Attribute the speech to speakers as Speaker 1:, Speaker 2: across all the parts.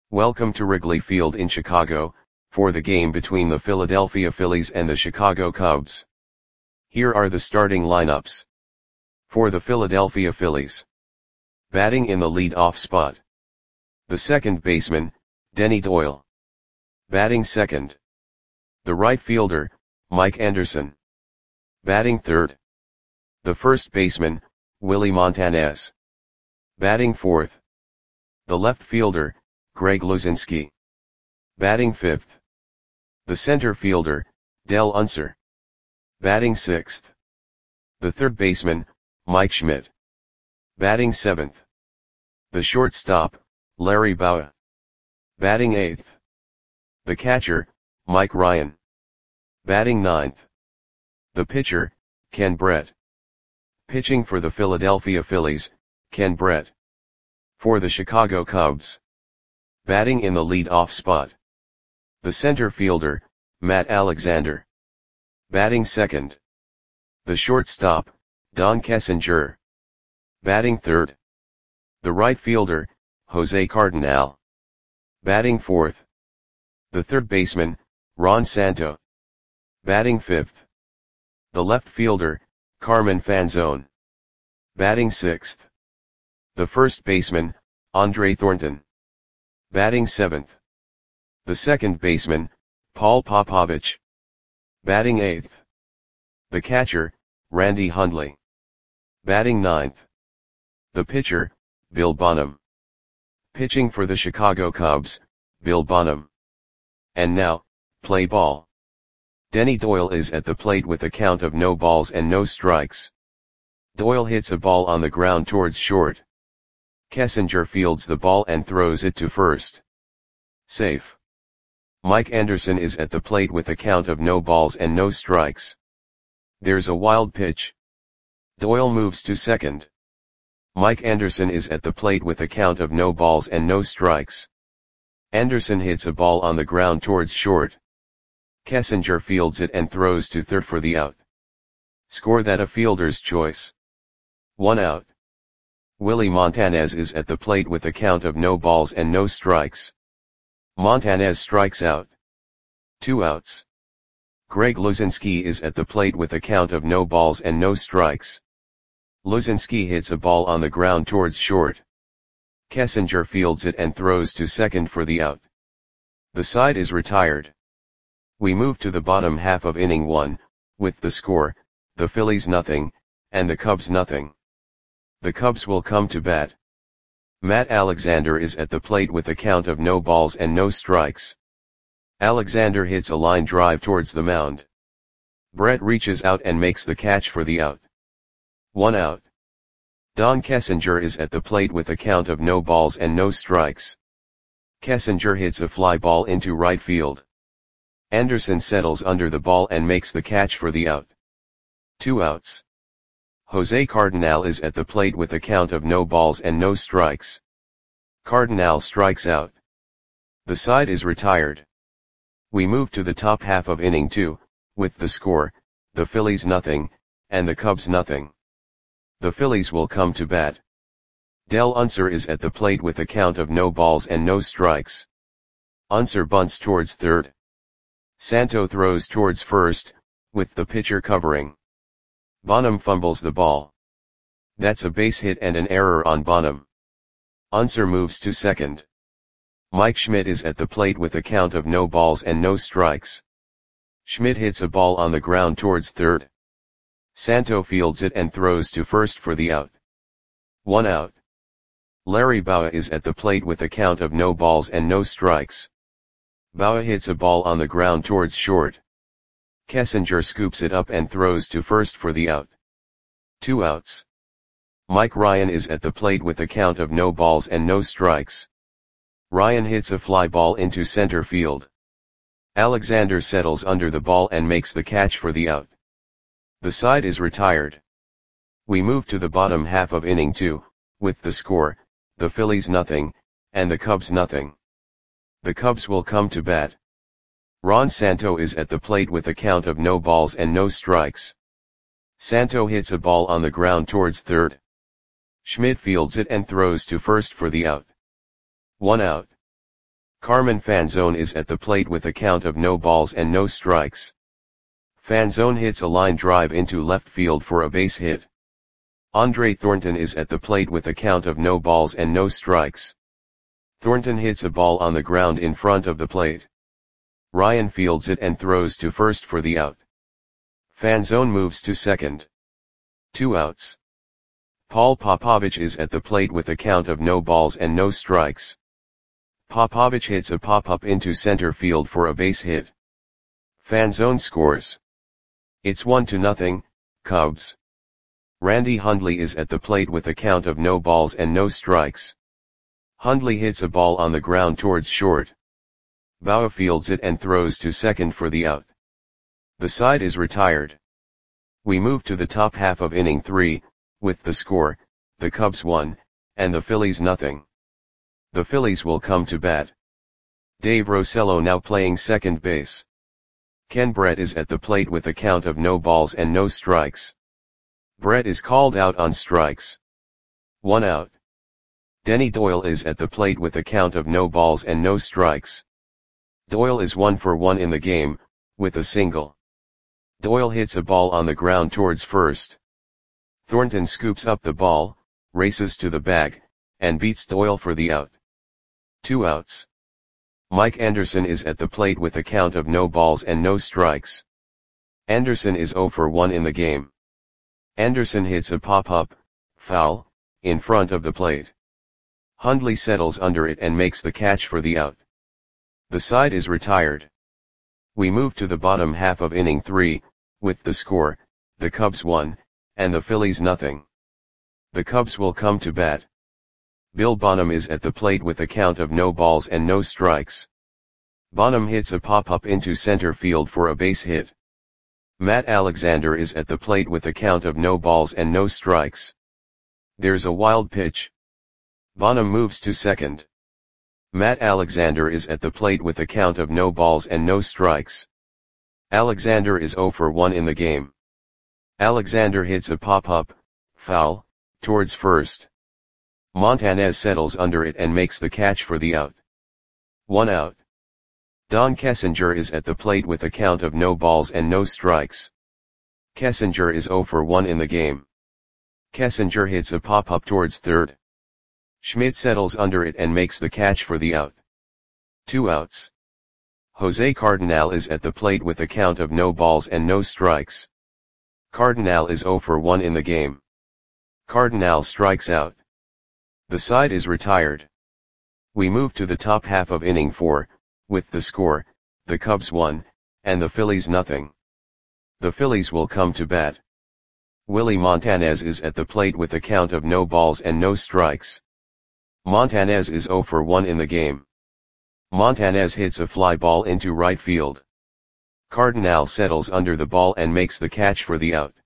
Speaker 1: Welcome to Wrigley Field in Chicago, for the game between the Philadelphia Phillies and the Chicago Cubs. Here are the starting lineups. For the Philadelphia Phillies. Batting in the lead-off spot. The second baseman, Denny Doyle. Batting second. The right fielder, Mike Anderson. Batting third. The first baseman, Willie Montanez. Batting fourth. The left fielder, Greg Luzinski. Batting fifth. The center fielder, Dell Unser. Batting sixth. The third baseman, Mike Schmidt. Batting seventh. The shortstop, Larry Bowa. Batting eighth. The catcher, Mike Ryan. Batting ninth. The pitcher, Ken Brett. Pitching for the Philadelphia Phillies, Ken Brett. For the Chicago Cubs. Batting in the lead-off spot. The center fielder, Matt Alexander. Batting second. The shortstop, Don Kessinger. Batting third. The right fielder, Jose Cardinal. Batting fourth. The third baseman, Ron Santo. Batting fifth. The left fielder, Carmen Fanzone. Batting sixth. The first baseman, Andre Thornton. Batting seventh. The second baseman, Paul Popovich. Batting eighth. The catcher, Randy Hundley. Batting ninth. The pitcher, Bill Bonham. Pitching for the Chicago Cubs, Bill Bonham. And now, play ball. Denny Doyle is at the plate with a count of no balls and no strikes. Doyle hits a ball on the ground towards short. Kessinger fields the ball and throws it to first. Safe. Mike Anderson is at the plate with a count of no balls and no strikes. There's a wild pitch. Doyle moves to second. Mike Anderson is at the plate with a count of no balls and no strikes. Anderson hits a ball on the ground towards short. Kessinger fields it and throws to third for the out. Score that a fielder's choice. 1 out. Willie Montanez is at the plate with a count of no balls and no strikes. Montanez strikes out. 2 outs. Greg Luzinski is at the plate with a count of no balls and no strikes. Luzinski hits a ball on the ground towards short. Kessinger fields it and throws to second for the out. The side is retired. We move to the bottom half of inning 1, with the score, the Phillies nothing, and the Cubs nothing. The Cubs will come to bat. Matt Alexander is at the plate with a count of no balls and no strikes. Alexander hits a line drive towards the mound. Brett reaches out and makes the catch for the out. 1 out. Don Kessinger is at the plate with a count of no balls and no strikes. Kessinger hits a fly ball into right field. Anderson settles under the ball and makes the catch for the out. 2 outs. Jose Cardinal is at the plate with a count of no balls and no strikes. Cardinal strikes out. The side is retired. We move to the top half of inning 2, with the score, the Phillies nothing, and the Cubs nothing. The Phillies will come to bat. Dell Unser is at the plate with a count of no balls and no strikes. Unser bunts towards third. Santo throws towards first, with the pitcher covering. Bonham fumbles the ball. That's a base hit and an error on Bonham. Unser moves to second. Mike Schmidt is at the plate with a count of no balls and no strikes. Schmidt hits a ball on the ground towards third. Santo fields it and throws to first for the out. 1 out. Larry Bowa is at the plate with a count of no balls and no strikes. Bowa hits a ball on the ground towards short. Kessinger scoops it up and throws to first for the out. 2 outs. Mike Ryan is at the plate with a count of no balls and no strikes. Ryan hits a fly ball into center field. Alexander settles under the ball and makes the catch for the out. The side is retired. We move to the bottom half of inning 2, with the score, the Phillies nothing, and the Cubs nothing. The Cubs will come to bat. Ron Santo is at the plate with a count of no balls and no strikes. Santo hits a ball on the ground towards third. Schmidt fields it and throws to first for the out. 1 out. Carmen Fanzone is at the plate with a count of no balls and no strikes. Fanzone hits a line drive into left field for a base hit. Andre Thornton is at the plate with a count of no balls and no strikes. Thornton hits a ball on the ground in front of the plate. Ryan fields it and throws to first for the out. Fanzone moves to second. 2 outs. Paul Popovich is at the plate with a count of no balls and no strikes. Popovich hits a pop-up into center field for a base hit. Fanzone scores. It's 1-0, Cubs. Randy Hundley is at the plate with a count of no balls and no strikes. Hundley hits a ball on the ground towards short. Bauer fields it and throws to second for the out. The side is retired. We move to the top half of inning 3, with the score, the Cubs 1, and the Phillies 0. The Phillies will come to bat. Dave Rosello now playing second base. Ken Brett is at the plate with a count of no balls and no strikes. Brett is called out on strikes. 1 out. Denny Doyle is at the plate with a count of no balls and no strikes. Doyle is 1 for 1 in the game, with a single. Doyle hits a ball on the ground towards first. Thornton scoops up the ball, races to the bag, and beats Doyle for the out. 2 outs. Mike Anderson is at the plate with a count of no balls and no strikes. Anderson is 0 for 1 in the game. Anderson hits a pop-up, foul, in front of the plate. Hundley settles under it and makes the catch for the out. The side is retired. We move to the bottom half of inning 3, with the score, the Cubs 1, and the Phillies 0. The Cubs will come to bat. Bill Bonham is at the plate with a count of no balls and no strikes. Bonham hits a pop-up into center field for a base hit. Matt Alexander is at the plate with a count of no balls and no strikes. There's a wild pitch. Bonham moves to second. Matt Alexander is at the plate with a count of no balls and no strikes. Alexander is 0 for 1 in the game. Alexander hits a pop-up, foul, towards first. Montanez settles under it and makes the catch for the out. 1 out. Don Kessinger is at the plate with a count of no balls and no strikes. Kessinger is 0 for 1 in the game. Kessinger hits a pop-up towards third. Schmidt settles under it and makes the catch for the out. 2 outs. Jose Cardinal is at the plate with a count of no balls and no strikes. Cardinal is 0 for 1 in the game. Cardinal strikes out. The side is retired. We move to the top half of inning 4, with the score, the Cubs 1, and the Phillies 0. The Phillies will come to bat. Willie Montanez is at the plate with a count of no balls and no strikes. Montanez is 0 for 1 in the game. Montanez hits a fly ball into right field. Cardinal settles under the ball and makes the catch for the out.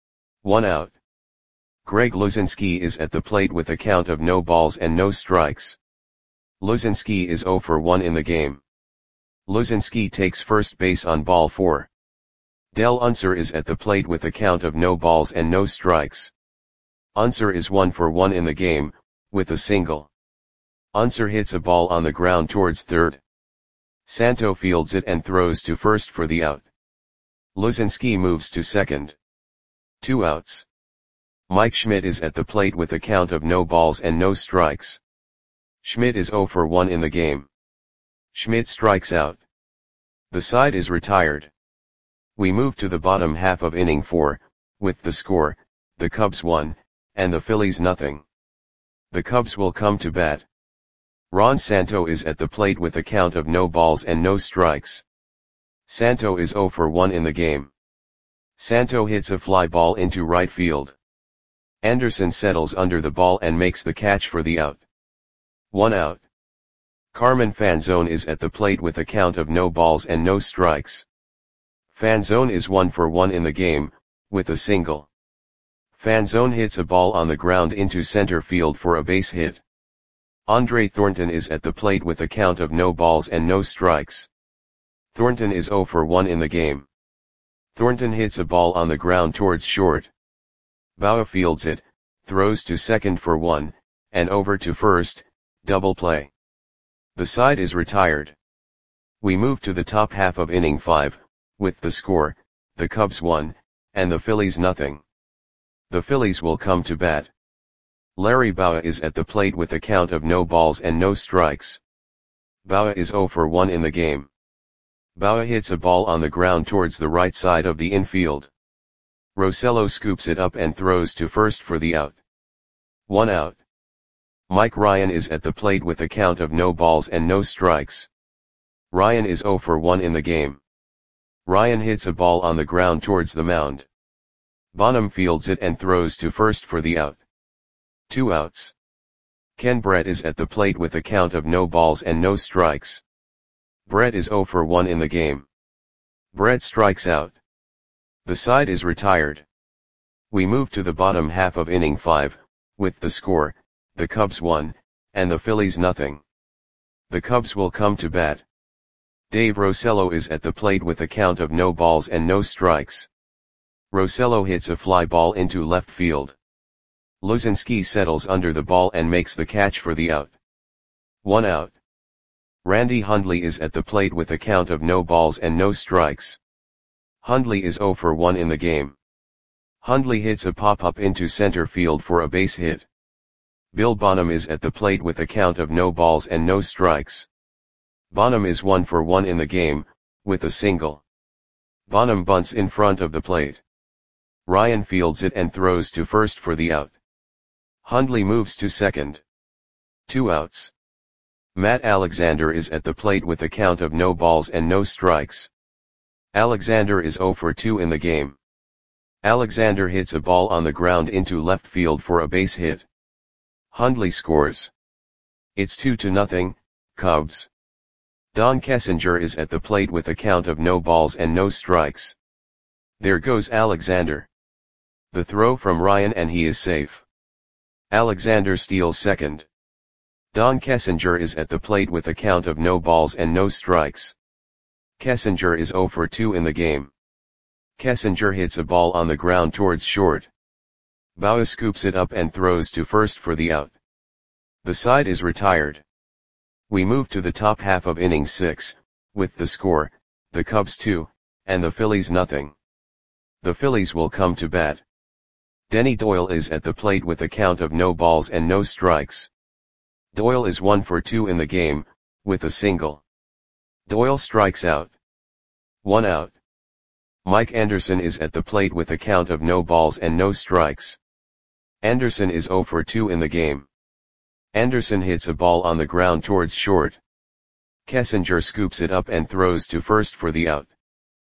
Speaker 1: 1 out. Greg Luzinski is at the plate with a count of no balls and no strikes. Luzinski is 0 for 1 in the game. Luzinski takes first base on ball 4. Del Unser is at the plate with a count of no balls and no strikes. Unser is 1 for 1 in the game, with a single. Unser hits a ball on the ground towards third. Santo fields it and throws to first for the out. Luzinski moves to second. 2 outs. Mike Schmidt is at the plate with a count of no balls and no strikes. Schmidt is 0 for 1 in the game. Schmidt strikes out. The side is retired. We move to the bottom half of inning 4, with the score, the Cubs 1, and the Phillies 0. The Cubs will come to bat. Ron Santo is at the plate with a count of no balls and no strikes. Santo is 0 for 1 in the game. Santo hits a fly ball into right field. Anderson settles under the ball and makes the catch for the out. 1 out. Carmen Fanzone is at the plate with a count of no balls and no strikes. Fanzone is 1 for 1 in the game, with a single. Fanzone hits a ball on the ground into center field for a base hit. Andre Thornton is at the plate with a count of no balls and no strikes. Thornton is 0 for 1 in the game. Thornton hits a ball on the ground towards short. Bauer fields it, throws to second for 1, and over to first, double play. The side is retired. We move to the top half of inning 5, with the score, the Cubs 1, and the Phillies nothing. The Phillies will come to bat. Larry Bowa is at the plate with a count of no balls and no strikes. Bowa is 0 for 1 in the game. Bowa hits a ball on the ground towards the right side of the infield. Rosello scoops it up and throws to first for the out. 1 out. Mike Ryan is at the plate with a count of no balls and no strikes. Ryan is 0 for 1 in the game. Ryan hits a ball on the ground towards the mound. Bonham fields it and throws to first for the out. 2 outs. Ken Brett is at the plate with a count of no balls and no strikes. Brett is 0 for 1 in the game. Brett strikes out. The side is retired. We move to the bottom half of inning 5, with the score, the Cubs 1, and the Phillies nothing. The Cubs will come to bat. Dave Rosello is at the plate with a count of no balls and no strikes. Rosello hits a fly ball into left field. Luzinski settles under the ball and makes the catch for the out. 1 out. Randy Hundley is at the plate with a count of no balls and no strikes. Hundley is 0 for 1 in the game. Hundley hits a pop-up into center field for a base hit. Bill Bonham is at the plate with a count of no balls and no strikes. Bonham is 1 for 1 in the game, with a single. Bonham bunts in front of the plate. Ryan fields it and throws to first for the out. Hundley moves to second. 2 outs. Matt Alexander is at the plate with a count of no balls and no strikes. Alexander is 0 for 2 in the game. Alexander hits a ball on the ground into left field for a base hit. Hundley scores. It's 2-0, Cubs. Don Kessinger is at the plate with a count of no balls and no strikes. There goes Alexander. The throw from Ryan and he is safe. Alexander steals second. Don Kessinger is at the plate with a count of no balls and no strikes. Kessinger is 0 for 2 in the game. Kessinger hits a ball on the ground towards short. Bowa scoops it up and throws to first for the out. The side is retired. We move to the top half of inning 6, with the score, the Cubs 2, and the Phillies nothing. The Phillies will come to bat. Denny Doyle is at the plate with a count of no balls and no strikes. Doyle is 1 for 2 in the game, with a single. Doyle strikes out. 1 out. Mike Anderson is at the plate with a count of no balls and no strikes. Anderson is 0 for 2 in the game. Anderson hits a ball on the ground towards short. Kessinger scoops it up and throws to first for the out.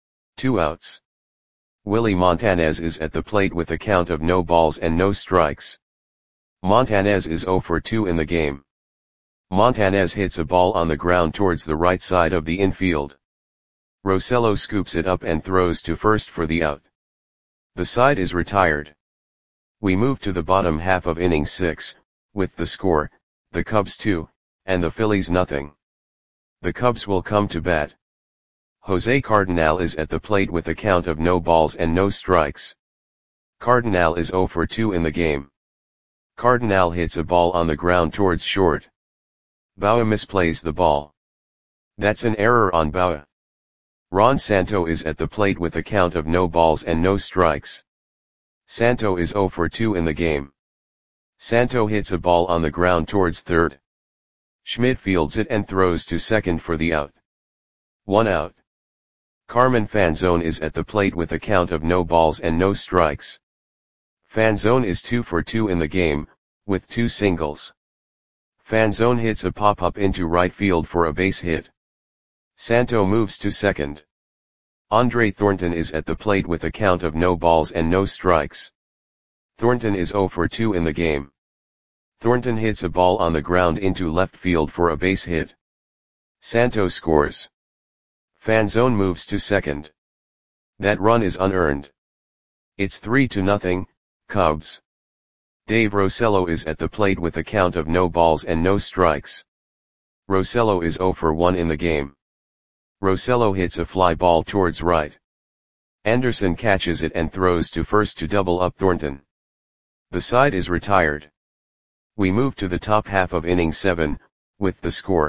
Speaker 1: 2 outs. Willie Montanez is at the plate with a count of no balls and no strikes. Montanez is 0 for 2 in the game. Montanez hits a ball on the ground towards the right side of the infield. Rosello scoops it up and throws to first for the out. The side is retired. We move to the bottom half of inning 6, with the score, the Cubs 2, and the Phillies nothing. The Cubs will come to bat. Jose Cardenal is at the plate with a count of no balls and no strikes. Cardenal is 0 for 2 in the game. Cardenal hits a ball on the ground towards short. Bowa misplays the ball. That's an error on Bowa. Ron Santo is at the plate with a count of no balls and no strikes. Santo is 0 for 2 in the game. Santo hits a ball on the ground towards third. Schmidt fields it and throws to second for the out. 1 out. Carmen Fanzone is at the plate with a count of no balls and no strikes. Fanzone is 2 for 2 in the game, with 2 singles. Fanzone hits a pop-up into right field for a base hit. Santo moves to second. Andre Thornton is at the plate with a count of no balls and no strikes. Thornton is 0 for 2 in the game. Thornton hits a ball on the ground into left field for a base hit. Santo scores. Fanzone moves to second. That run is unearned. It's 3-0, Cubs. Dave Rosello is at the plate with a count of no balls and no strikes. Rosello is 0 for 1 in the game. Rosello hits a fly ball towards right. Anderson catches it and throws to first to double up Thornton. The side is retired. We move to the top half of inning 7, with the score,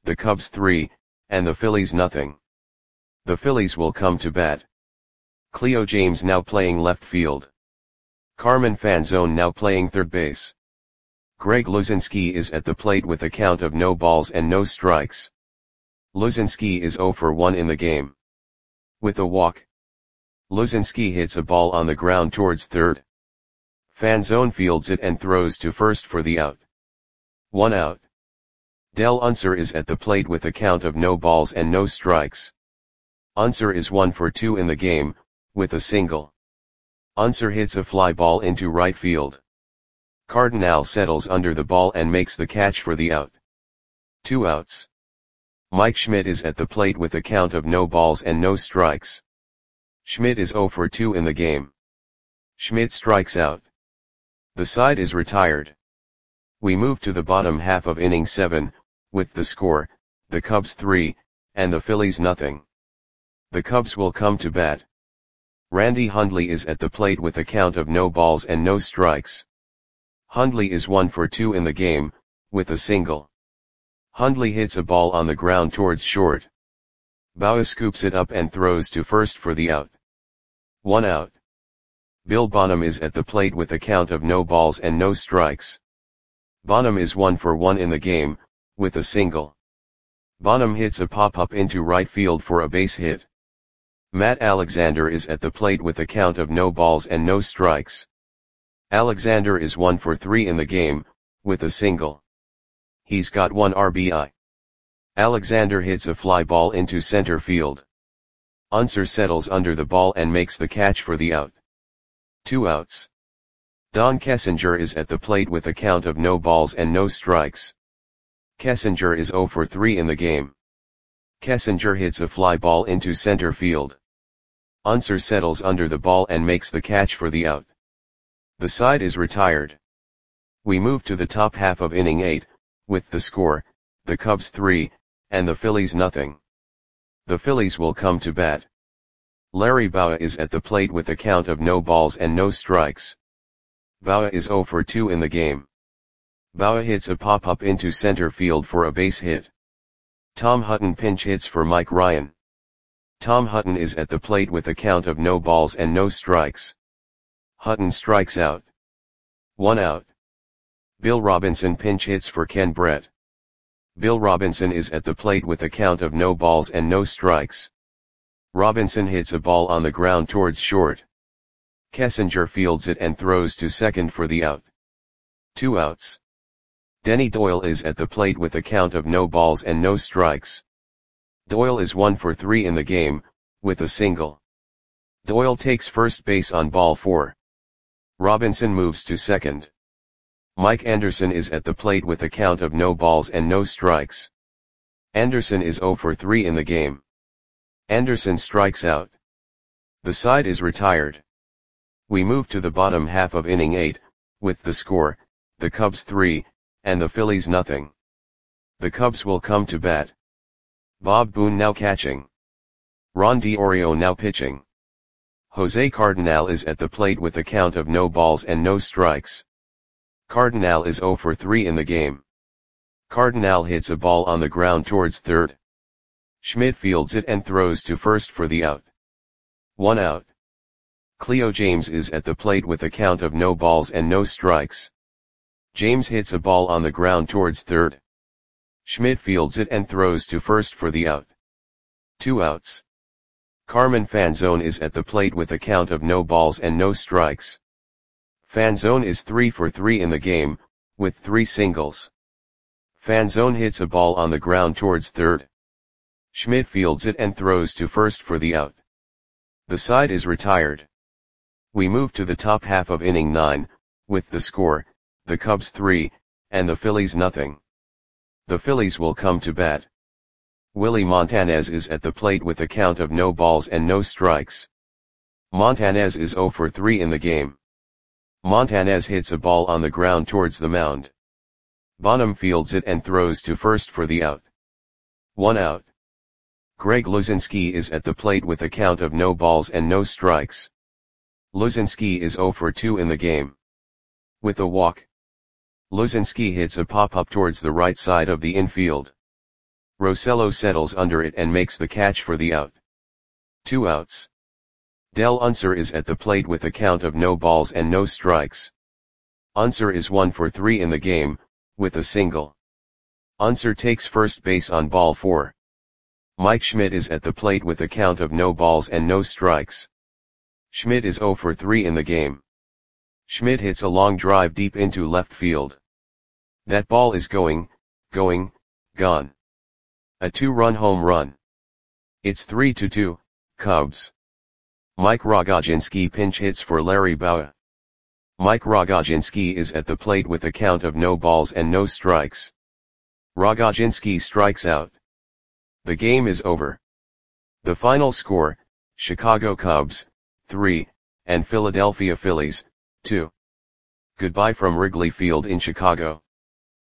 Speaker 1: the Cubs 3, and the Phillies nothing. The Phillies will come to bat. Cleo James now playing left field. Carmen Fanzone now playing third base. Greg Luzinski is at the plate with a count of no balls and no strikes. Luzinski is 0 for 1 in the game. With a walk, Luzinski hits a ball on the ground towards third. Fanzone fields it and throws to first for the out. 1 out. Del Unser is at the plate with a count of no balls and no strikes. Unser is 1 for 2 in the game, with a single. Unser hits a fly ball into right field. Cardinal settles under the ball and makes the catch for the out. 2 outs. Mike Schmidt is at the plate with a count of no balls and no strikes. Schmidt is 0 for 2 in the game. Schmidt strikes out. The side is retired. We move to the bottom half of inning 7, with the score, the Cubs 3, and the Phillies nothing. The Cubs will come to bat. Randy Hundley is at the plate with a count of no balls and no strikes. Hundley is 1 for 2 in the game, with a single. Hundley hits a ball on the ground towards short. Bauer scoops it up and throws to first for the out. 1 out. Bill Bonham is at the plate with a count of no balls and no strikes. Bonham is 1 for 1 in the game, with a single. Bonham hits a pop-up into right field for a base hit. Matt Alexander is at the plate with a count of no balls and no strikes. Alexander is 1 for 3 in the game, with a single. He's got 1 RBI. Alexander hits a fly ball into center field. Unser settles under the ball and makes the catch for the out. 2 outs. Don Kessinger is at the plate with a count of no balls and no strikes. Kessinger is 0 for 3 in the game. Kessinger hits a fly ball into center field. Unser settles under the ball and makes the catch for the out. The side is retired. We move to the top half of inning 8, with the score, the Cubs 3, and the Phillies nothing. The Phillies will come to bat. Larry Bowa is at the plate with a count of no balls and no strikes. Bowa is 0 for 2 in the game. Bowa hits a pop-up into center field for a base hit. Tom Hutton pinch hits for Mike Ryan. Tom Hutton is at the plate with a count of no balls and no strikes. Hutton strikes out. 1 out. Bill Robinson pinch hits for Ken Brett. Bill Robinson is at the plate with a count of no balls and no strikes. Robinson hits a ball on the ground towards short. Kessinger fields it and throws to second for the out. 2 outs. Denny Doyle is at the plate with a count of no balls and no strikes. Doyle is 1 for 3 in the game, with a single. Doyle takes first base on ball 4. Robinson moves to second. Mike Anderson is at the plate with a count of no balls and no strikes. Anderson is 0 for 3 in the game. Anderson strikes out. The side is retired. We move to the bottom half of inning 8, with the score, the Cubs 3, and the Phillies nothing. The Cubs will come to bat. Bob Boone now catching. Ron DiOrio now pitching. Jose Cardinal is at the plate with a count of no balls and no strikes. Cardinal is 0 for 3 in the game. Cardinal hits a ball on the ground towards third. Schmidt fields it and throws to first for the out. 1 out. Cleo James is at the plate with a count of no balls and no strikes. James hits a ball on the ground towards third. Schmidt fields it and throws to first for the out. 2 outs. Carmen Fanzone is at the plate with a count of no balls and no strikes. Fanzone is 3 for 3 in the game, with 3 singles. Fanzone hits a ball on the ground towards third. Schmidt fields it and throws to first for the out. The side is retired. We move to the top half of inning 9, with the score, the Cubs 3, and the Phillies nothing. The Phillies will come to bat. Willie Montanez is at the plate with a count of no balls and no strikes. Montanez is 0 for 3 in the game. Montanez hits a ball on the ground towards the mound. Bonham fields it and throws to first for the out. 1 out. Greg Luzinski is at the plate with a count of no balls and no strikes. Luzinski is 0 for 2 in the game. With a walk, Luzinski hits a pop-up towards the right side of the infield. Rosello settles under it and makes the catch for the out. 2 outs. Del Unser is at the plate with a count of no balls and no strikes. Unser is 1 for 3 in the game, with a single. Unser takes first base on ball 4. Mike Schmidt is at the plate with a count of no balls and no strikes. Schmidt is 0 for 3 in the game. Schmidt hits a long drive deep into left field. That ball is gone. A 2-run home run. It's 3-2, Cubs. Mike Rogozinski pinch hits for Larry Bowa. Mike Rogozinski is at the plate with a count of no balls and no strikes. Rogozinski strikes out. The game is over. The final score, Chicago Cubs, 3, and Philadelphia Phillies, 2. Goodbye from Wrigley Field in Chicago.